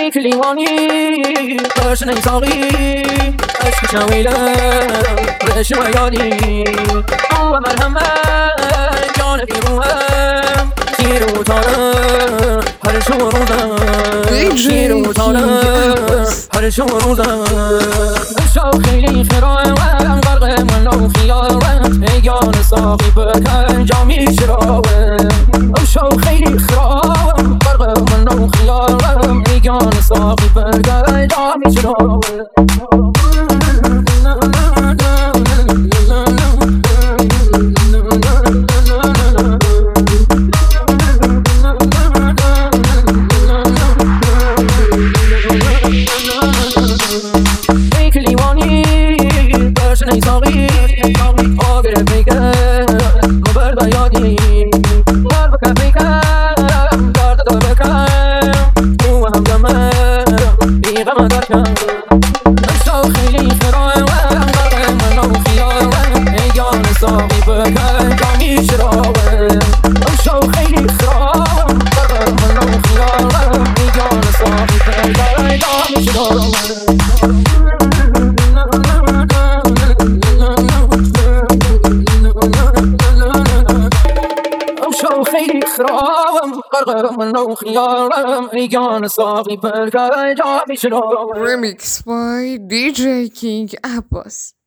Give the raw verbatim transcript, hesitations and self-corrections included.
ای کلیوانی تشنه ساقی عشق شویلم رشم یادی او مرحمت جان پیروهم شیر و تارم هر شو روزم شیر و تارم هر شو روزم شو خیلی خیرم غرق من و خیارم ایگان ساقی بکن جامی شرابم شو خیلی خیرم غرق من و خیارم ایگان ساقی بکن جامی شرابم ساقی آگر بیکن مبر بیادی بر بکن بیکن دارد دار بکن او هم دمم بی غم درکن اشتاق خیلی خیرم غرق من و خیارم ایگان ساقی بکن جامی شرابم اشتاق خیلی خیرم غرق من و خیارم ایگان ساقی بکن جامی شرابم خیلی خرابم غرق من و خیارم ایگان ساقی بکن جامی شرابم. Remix by D J King Abbas.